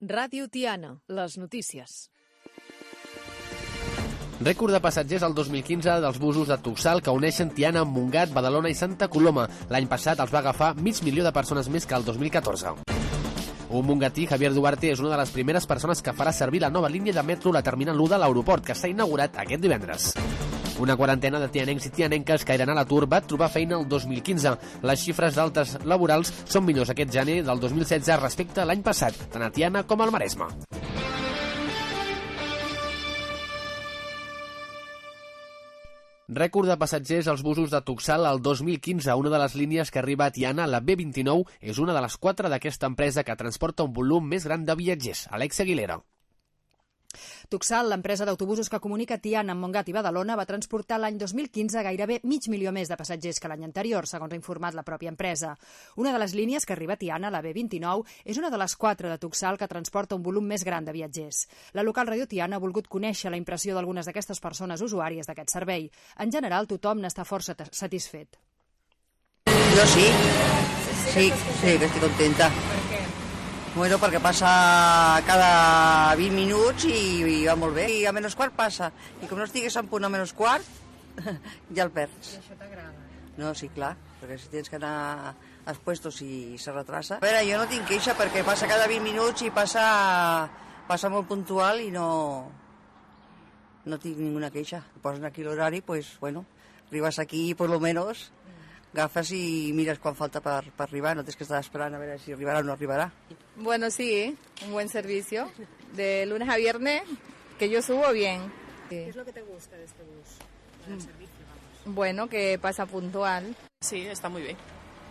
Ràdio Tiana, les notícies. Rècord de passatgers al 2015 dels busos de Tuxal que uneixen Tiana amb Montgat, Badalona i Santa Coloma. L'any passat els va agafar 500.000 de persones més que el 2014. Un mongatí, Javier Duarte, és una de les primeres persones que farà servir la nova línia de metro, la Terminal 1 de l'aeroport, que s'ha inaugurat aquest divendres. Una quarantena de tianencs i tianenques que eren a l'atur va trobar feina el 2015. Les xifres d'altes laborals són millors aquest gener del 2016 respecte a l'any passat, tant a Tiana com al Maresme. Rècord de passatgers als busos de Tuxal al 2015. Una de les línies que arriba a Tiana, la B29, és una de les 4 d'aquesta empresa que transporta un volum més gran de viatgers. Alexia Aguilera. Tuxal, l'empresa d'autobusos que comunica Tiana amb Montgat i Badalona, va transportar l'any 2015 gairebé 500.000 més de passatgers que l'any anterior, segons ha informat la pròpia empresa. Una de les línies que arriba a Tiana, la B29, és una de les 4 de Tuxal que transporta un volum més gran de viatgers. La local Ràdio Tiana ha volgut conèixer la impressió d'algunes d'aquestes persones usuàries d'aquest servei. En general, tothom n'està força satisfet. Jo sí, que estic contenta. Bueno, perquè passa cada 20 minuts i va molt bé. I a menys quart passa. I com no estigués en punt a menys quart, ja el perds. I això t'agrada? No, sí, clar, perquè si tens que anar als puestos i se retrasa. A veure, jo no tinc queixa perquè passa cada 20 minuts i passa molt puntual i no tinc ninguna queixa. Posen aquí l'horari, pues bueno, arribes aquí por lo menos, agafes i mires quan falta per arribar, no tens que estar esperant a veure si arribarà o no arribarà. Bueno, sí, un buen servicio. De lunes a viernes, que yo subo bien. ¿Qué es lo que te gusta de este bus? El servicio, vamos. Bueno, que pasa puntual. Sí, está muy bien.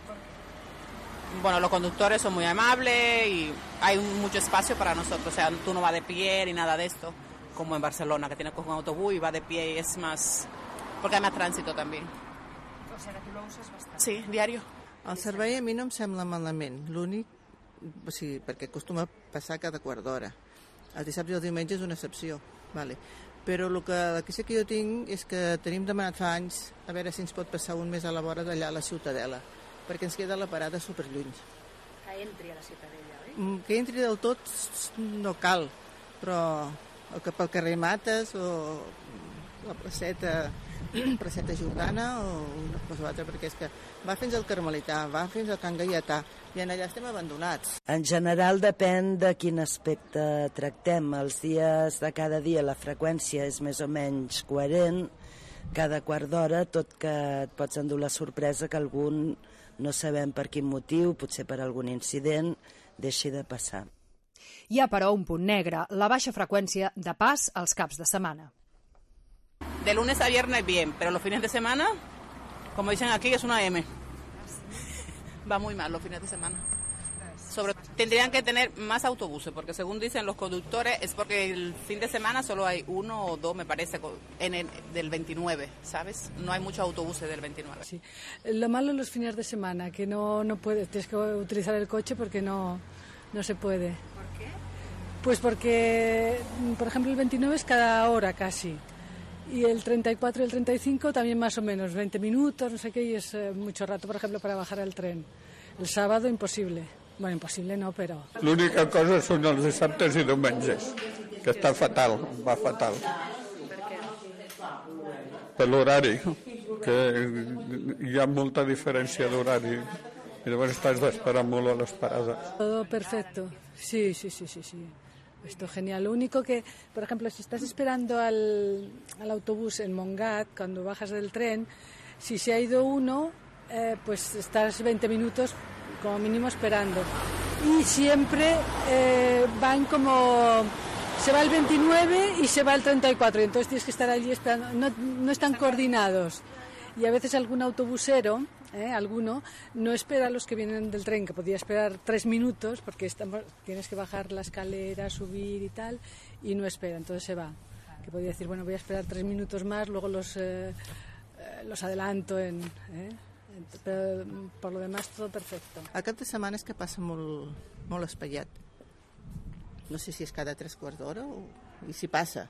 Bueno, los conductores son muy amables y hay mucho espacio para nosotros. O sea, tú no vas de pie ni nada de esto, como en Barcelona, que tienes que coger un autobús y vas de pie y es más... porque hay más tránsito también. O sigui, tu l'uses bastant. Sí, diario. El servei a mi no em sembla malament. L'únic, o sigui, perquè acostuma a passar cada quart d'hora. El dissabte i el diumenge és una excepció, vale. Però la queixa que jo tinc és que tenim demanat fa anys a veure si ens pot passar un més a la vora d'allà a la Ciutadella, perquè ens queda la parada superlluny. Que entri a la Ciutadella, oi? Que entri del tot no cal, però pel carrer Mates o la placeta Jordana o una cosa o altra, perquè és que va fins al Carmelità, va fins al Can Gaietà i en allà estem abandonats. En general depèn de quin aspecte tractem. Els dies de cada dia la freqüència és més o menys coherent, cada quart d'hora, tot que et pots endur la sorpresa que algun, no sabem per quin motiu, potser per algun incident, deixi de passar. Hi ha, però, un punt negre, la baixa freqüència de pas als caps de setmana. De lunes a viernes bien, pero los fines de semana, como dicen aquí, es una M. Va muy mal los fines de semana. Tendrían que tener más autobuses, porque según dicen los conductores, es porque el fin de semana solo hay 1 o 2, me parece, del 29, ¿sabes? No hay muchos autobuses del 29. Sí. Lo malo los fines de semana, que no puedes, tienes que utilizar el coche porque no se puede. ¿Por qué? Pues porque, por ejemplo, el 29 es cada hora casi. Y el 34 y el 35 también más o menos, 20 minutos, no sé qué, y es mucho rato, por ejemplo, para bajar al tren. El sábado imposible. Bueno, impossible no, però... L'única cosa són els dissabtes i diumenges, que està fatal, va fatal. Per què? Per l'horari, que hi ha molta diferència d'horari i llavors estàs d'esperar molt a les parades. Todo perfecto, sí. Esto es genial. Lo único que, por ejemplo, si estás esperando al autobús en Montgat, cuando bajas del tren, si se ha ido uno, pues estás 20 minutos como mínimo esperando. Y siempre van como... Se va el 29 y se va el 34, y entonces tienes que estar allí esperando. No están coordinados. Y a veces algún autobusero, alguno, no espera a los que vienen del tren, que podía esperar 3 minutos, porque tienes que bajar la escalera, subir y tal, y no espera, entonces se va. Que podía decir, bueno, voy a esperar 3 minutos más, luego los adelanto però per lo demás todo perfecto. El cap de setmana és que passa molt espaiat. No sé si és cada 3 quarts d'hora i si passa.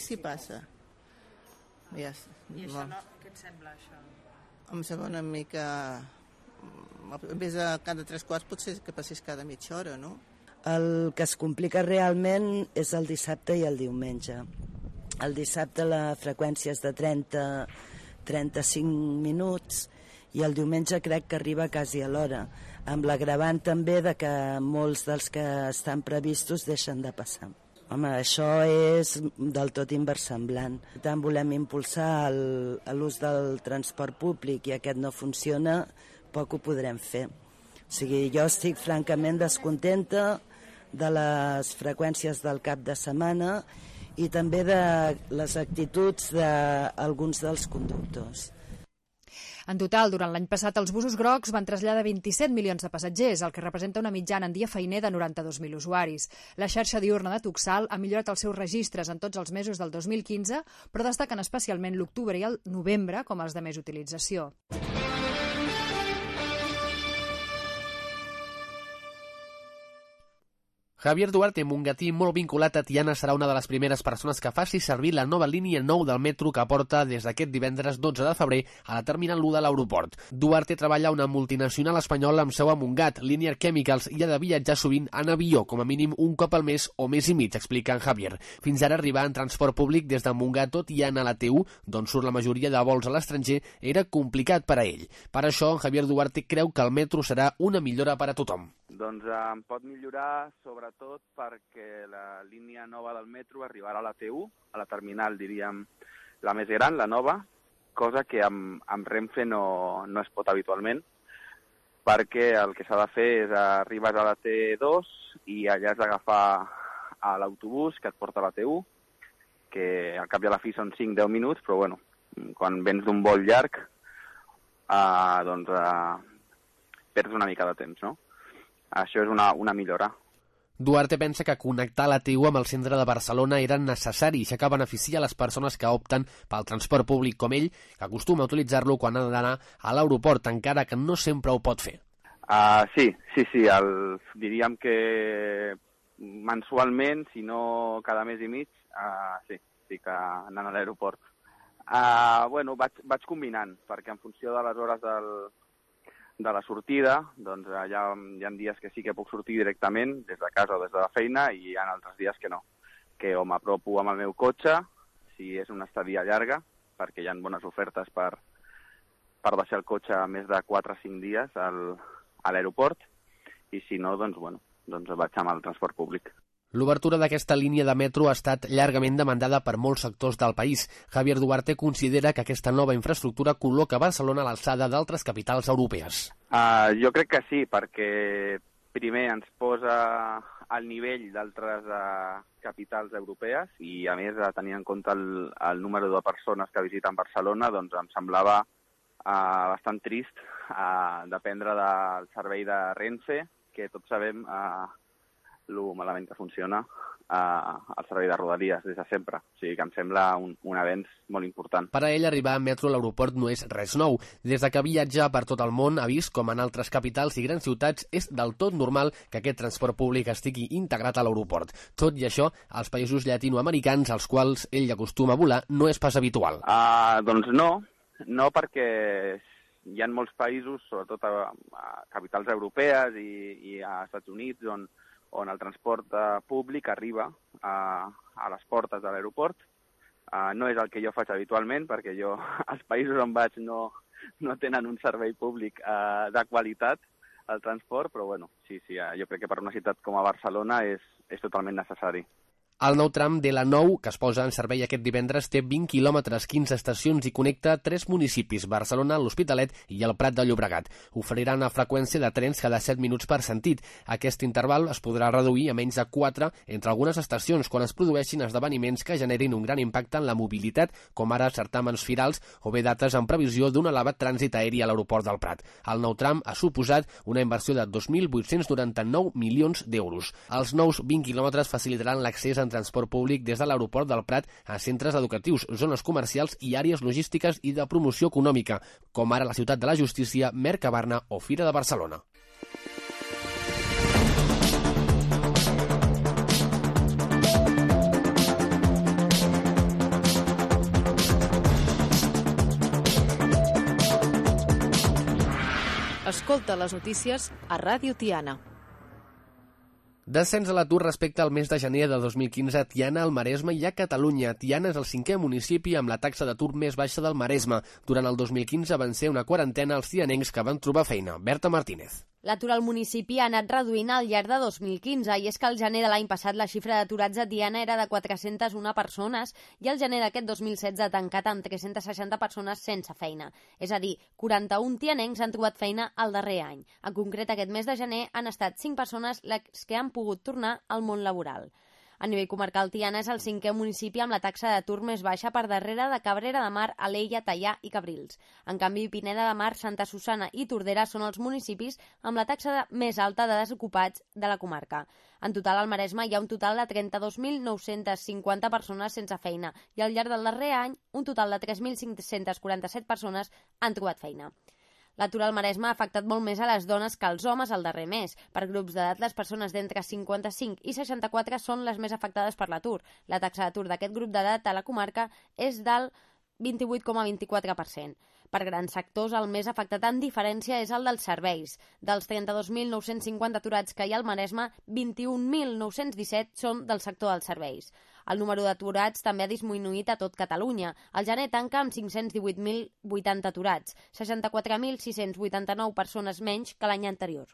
I això no, què et sembla, això? Em sembla una mica... En vez de cada 3 quarts potser que passés cada mitja hora, no? El que es complica realment és el dissabte i el diumenge. El dissabte la freqüència és de 30-35 minuts i el diumenge crec que arriba quasi a l'hora, amb l'agravant també de que molts dels que estan previstos deixen de passar. Home, això és del tot inversemblant. Tant volem impulsar l'ús del transport públic i aquest no funciona, poc ho podrem fer. O sigui, jo estic francament descontenta de les freqüències del cap de setmana i també de les actituds d'alguns dels conductors. En total, durant l'any passat, els busos grocs van traslladar 27 milions de passatgers, el que representa una mitjana en dia feiner de 92.000 usuaris. La xarxa diurna de Tuxal ha millorat els seus registres en tots els mesos del 2015, però destaquen especialment l'octubre i el novembre com els de més utilització. Javier Duarte, mongatí molt vinculat a Tiana, serà una de les primeres persones que faci servir la nova línia 9 del metro que porta des d'aquest divendres 12 de febrer a la terminal 1 de l'aeroport. Duarte treballa a una multinacional espanyola amb seu a Montgat, Linear Chemicals, i ha de viatjar sovint en avió, com a mínim un cop al mes o mes i mig, explica en Javier. Fins ara arribar en transport públic des de Montgat o Tiana a la T1, d'on surt la majoria de vols a l'estranger, era complicat per a ell. Per això, en Javier Duarte creu que el metro serà una millora per a tothom. Doncs em pot millorar sobretot perquè la línia nova del metro arribarà a la T1, a la terminal, diríem, la més gran, la nova, cosa que amb Renfe no es pot habitualment, perquè el que s'ha de fer és arribar a la T2 i allà has d'agafar l'autobús que et porta a la T1, que al cap i a la fi són 5-10 minuts, però bueno, quan vens d'un vol llarg, doncs perds una mica de temps, no? Això és una millora. Duarte pensa que connectar la T1 amb el centre de Barcelona era necessari, ja que beneficia les persones que opten pel transport públic com ell, que acostuma a utilitzar-lo quan ha d'anar a l'aeroport, encara que no sempre ho pot fer. Sí. Diríem que mensualment, si no cada mes i mig, sí que anant a l'aeroport. Vaig combinant, perquè en funció de les hores de la sortida, doncs hi ha dies que sí que puc sortir directament des de casa o des de la feina i hi ha altres dies que no, que o m'apropo amb el meu cotxe, si és una estadia llarga, perquè hi ha bones ofertes per deixar el cotxe més de 4 o 5 dies a l'aeroport, i si no, doncs vaig amb el transport públic. L'obertura d'aquesta línia de metro ha estat llargament demandada per molts sectors del país. Javier Duarte considera que aquesta nova infraestructura col·loca Barcelona a l'alçada d'altres capitals europees. Jo crec que sí, perquè primer ens posa al nivell d'altres capitals europees i, a més, tenint en compte el número de persones que visiten Barcelona, doncs em semblava bastant trist dependre del servei de Renfe, que tots sabem lo malament que funciona el servei de Rodalies des de sempre. O sigui que em sembla un avenç molt important. Per a ell, arribar en metro a l'aeroport no és res nou. Des de que viatja per tot el món, ha vist com en altres capitals i grans ciutats és del tot normal que aquest transport públic estigui integrat a l'aeroport. Tot i això, als països llatinoamericans, als quals ell acostuma a volar, no és pas habitual. Doncs no perquè hi ha molts països, sobretot a capitals europees i a Estats Units, on el transport públic arriba a les portes de l'aeroport. No és el que jo faig habitualment, perquè als països on vaig no tenen un servei públic de qualitat al transport, però sí, jo crec que per una ciutat com a Barcelona és totalment necessari. El nou tram de la 9, que es posa en servei aquest divendres, té 20 quilòmetres, 15 estacions i connecta 3 municipis, Barcelona, l'Hospitalet i el Prat de Llobregat. Oferirà una freqüència de trens cada 7 minuts per sentit. Aquest interval es podrà reduir a menys de 4 entre algunes estacions quan es produeixin esdeveniments que generin un gran impacte en la mobilitat, com ara certàmens firals o bé dates en previsió d'un elevat trànsit aeri a l'aeroport del Prat. El nou tram ha suposat una inversió de 2.899 milions d'euros. Els nous 20 quilòmetres facilitaran l'accés en transport públic des de l'aeroport del Prat a centres educatius, zones comercials i àrees logístiques i de promoció econòmica, com ara la Ciutat de la Justícia, Mercabarna o Fira de Barcelona. Escolta les notícies a Ràdio Tiana. Descens a l'atur respecte al mes de gener de 2015 a Tiana, al Maresme i a Catalunya. Tiana és el 5è municipi amb la taxa d'atur més baixa del Maresme. Durant el 2015 van ser una quarantena els tianencs que van trobar feina. Berta Martínez. L'atur al municipi ha anat reduint al llarg de 2015 i és que al gener de l'any passat la xifra d'aturats a Tiana era de 401 persones i al gener d'aquest 2016 ha tancat amb 360 persones sense feina. És a dir, 41 tianencs han trobat feina el darrer any. En concret, aquest mes de gener han estat 5 persones les que han pogut tornar al món laboral. A nivell comarcal, Tiana és el 5è municipi amb la taxa d'atur més baixa per darrere de Cabrera de Mar, Alella, Teià i Cabrils. En canvi, Pineda de Mar, Santa Susanna i Tordera són els municipis amb la taxa més alta de desocupats de la comarca. En total, al Maresme hi ha un total de 32.950 persones sense feina i al llarg del darrer any un total de 3.547 persones han trobat feina. L'atur al Maresme ha afectat molt més a les dones que als homes el darrer mes. Per grups d'edat, les persones d'entre 55 i 64 són les més afectades per l'atur. La taxa d'atur d'aquest grup d'edat a la comarca és del 28,24%. Per grans sectors, el més afectat en diferència és el dels serveis. Dels 32.950 aturats que hi ha al Maresme, 21.917 són del sector dels serveis. El número d'aturats també ha disminuït a tot Catalunya. El gener tanca amb 518.080 aturats, 64.689 persones menys que l'any anterior.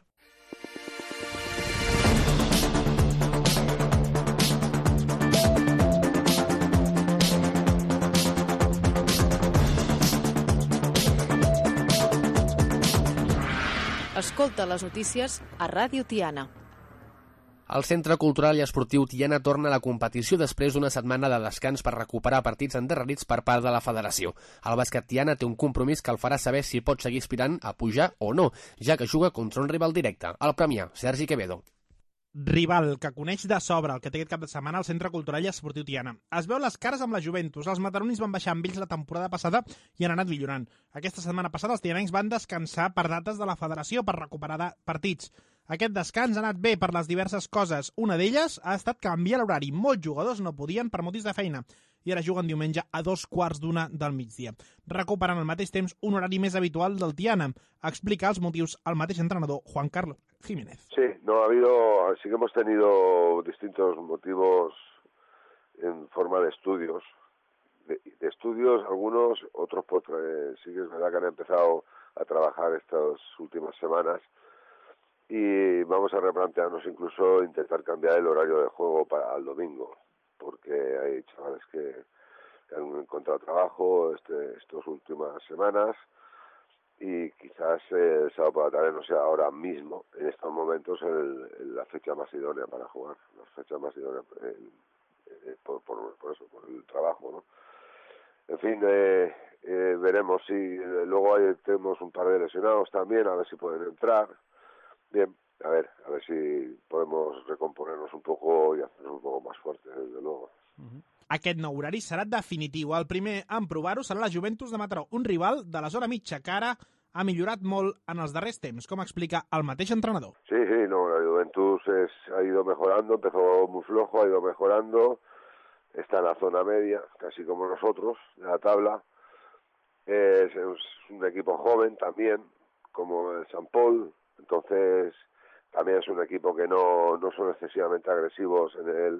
Escolta les notícies a Ràdio Tiana. El Centre Cultural i Esportiu Tiana torna a la competició després d'una setmana de descans per recuperar partits endarrerits per part de la federació. El bàsquet Tiana té un compromís que el farà saber si pot seguir aspirant a pujar o no, ja que juga contra un rival directe, el Premià, Sergi Quevedo. Rival que coneix de sobre el que té aquest cap de setmana al Centre Cultural i Esportiu Tiana. Es veu les cares amb la Juventus. Els mataronis van baixar amb ells la temporada passada i han anat millorant. Aquesta setmana passada els tianencs van descansar per dates de la federació per recuperar partits. Aquest descans ha anat bé per les diverses coses. Una d'elles ha estat canviar l'horari. Molts jugadors no podien per motius de feina i ara juguen diumenge a 2:15 del migdia. Recuperant al mateix temps un horari més habitual del Tiana. Explica els motius al mateix entrenador, Juan Carlos Jiménez. Sí, sí que hemos tenido distintos motivos en forma de estudios. De estudios, algunos, otros sí que es verdad que han empezado a trabajar estas últimas semanas y vamos a replantearnos incluso intentar cambiar el horario de juego para el domingo, porque hay chavales que han encontrado trabajo estas últimas semanas y quizás el sábado por la tarde no sea ahora mismo, en estos momentos, la fecha más idónea para jugar, la fecha más idónea por eso, por el trabajo, ¿no? En fin, veremos si luego tenemos un par de lesionados también, a ver si pueden entrar. Bien, a ver si podemos recomponernos un poco y hacernos un poco más fuertes, desde luego. Aquest nou horari serà definitiu. El primer en provar-ho serà la Juventus de Mataró, un rival de la zona mitja que ara ha millorat molt en els darrers temps, com explica el mateix entrenador. Sí, no, la Juventus ha ido mejorando, empezó muy flojo, ha ido mejorando, está en la zona media, casi como nosotros, de la tabla. Es un equipo joven también, como el Sant Pol, entonces también es un equipo que no son excesivamente agresivos en él,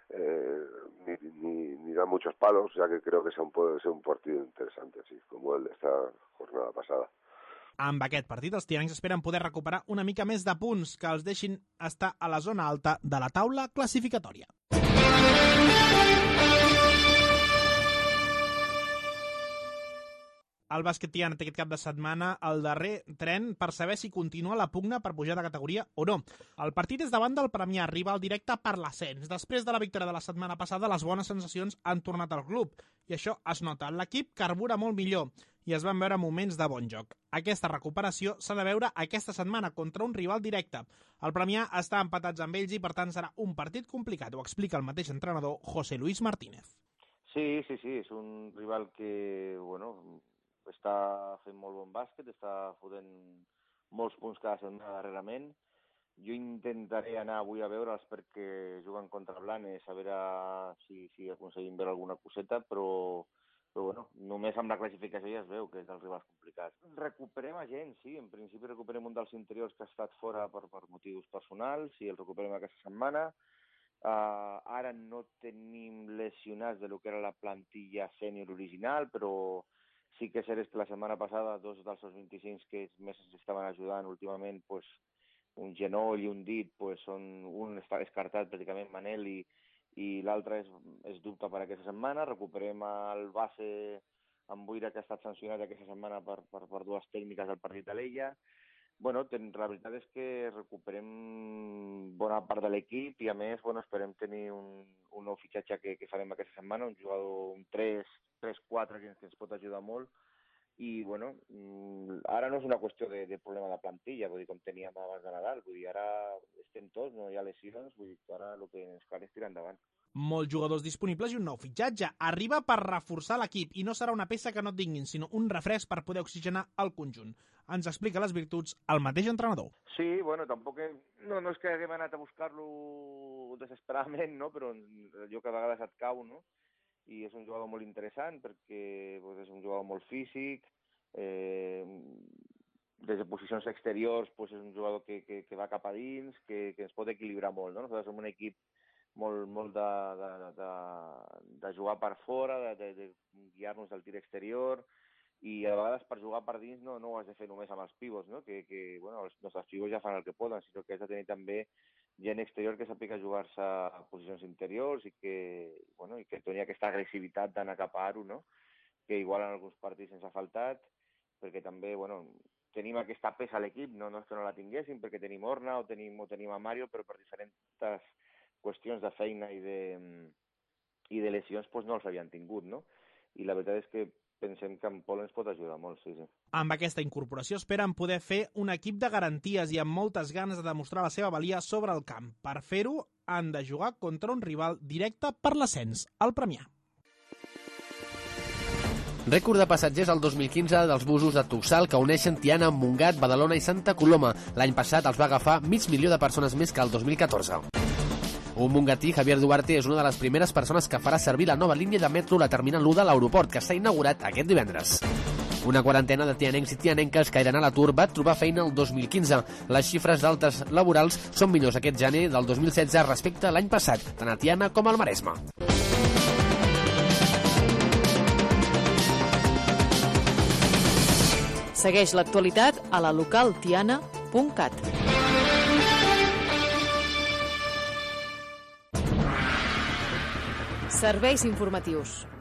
ni dan muchos palos, ya que creo que puede ser un partido interesante, sí, como el de esta jornada pasada. Amb aquest partit, els tianencs esperen poder recuperar una mica més de punts que els deixin estar a la zona alta de la taula classificatòria. El bàsquet Tiana té aquest cap de setmana el darrer tren per saber si continua la pugna per pujar de categoria o no. El partit és davant del Premià, rival directe per l'ascens. Després de la victòria de la setmana passada, les bones sensacions han tornat al club i això es nota. L'equip carbura molt millor i es van veure moments de bon joc. Aquesta recuperació s'ha de veure aquesta setmana contra un rival directe. El Premià està empatats amb ells i per tant serà un partit complicat, ho explica el mateix entrenador José Luis Martínez. Sí, és un rival que, està fent molt bon bàsquet, està fotent molts punts cada setmana darrerament. Jo intentaré anar avui a veure'ls perquè juguen contra Blanes, a veure si aconseguim veure alguna coseta, però Però bueno, només amb la classificació ja es veu que és dels rivals complicats. Recuperem a gent, sí, en principi recuperem un dels interiors que ha estat fora per motius personals i el recuperem aquesta setmana. Ara no tenim lesionats de lo que era la plantilla sènior original, però sí que és cert que la setmana passada 2 dels 25 que més ens estaven ajudant últimament, pues, un genoll i un dit, pues, un està descartat pràcticament, Manel, i l'altre és dubte per aquesta setmana. Recuperem el base amb Boira, que ha estat sancionat aquesta setmana per 2 tècniques del partit de l'Ella. Bueno, la veritat és que recuperem bona part de l'equip i, a més, esperem tenir un nou fitxatge que farem aquesta setmana, un jugador, un 3-4 que ens pot ajudar molt. I, bueno, ara no és una qüestió de problema de plantilla, vull dir, com teníem abans de Nadal, vull dir, ara estem tots, no hi ha lesions, vull dir, ara el que ens cal és tirar endavant. Molts jugadors disponibles i un nou fitxatge. Arriba per reforçar l'equip i no serà una peça que no et tinguin, sinó un refresc per poder oxigenar el conjunt. Ens explica les virtuts el mateix entrenador. Sí, bueno, tampoc no és que haguem anat a buscar-lo desesperadament, no? Però allò que a vegades et cau, no? I és un jugador molt interessant perquè és un jugador molt físic, des de posicions exteriors és un jugador que va cap a dins, que ens pot equilibrar molt, no? Nosaltres som un equip molt de jugar per fora, de guiar-nos del tir exterior, i a vegades per jugar per dins no ho has de fer només amb els pivots, no? Que els nostres pivots ja fan el que poden, sinó que has de tenir també gent exterior que sàpiga jugar-se a posicions interiors i que tenia aquesta agressivitat d'anar cap a aro, no? Que igual en alguns partits ens ha faltat, perquè també, tenim aquesta peça a l'equip, no és que no la tinguéssim, perquè tenim Orna o tenim a Mario, però per diferents qüestions de feina i de lesions no els havien tingut, no? I la veritat és que pensem que en Pol ens pot ajudar molt, sí. Amb aquesta incorporació esperen poder fer un equip de garanties i amb moltes ganes de demostrar la seva valia sobre el camp. Per fer-ho, han de jugar contra un rival directe per l'ascens, el Premià. Rècord de passatgers al 2015 dels busos de Tuxal que uneixen Tiana amb Montgat, Badalona i Santa Coloma. L'any passat els va agafar 500.000 de persones més que el 2014. Un mongatí, Javier Duarte, és una de les primeres persones que farà servir la nova línia de metro a la terminal 1 de l'aeroport, que s'ha inaugurat aquest divendres. Una quarantena de tianencs i tianenques que eren a l'atur va trobar feina el 2015. Les xifres d'altes laborals són millors aquest gener del 2016 respecte a l'any passat, tant a Tiana com al Maresme. Segueix l'actualitat a la localtiana.cat. Serveis informatius.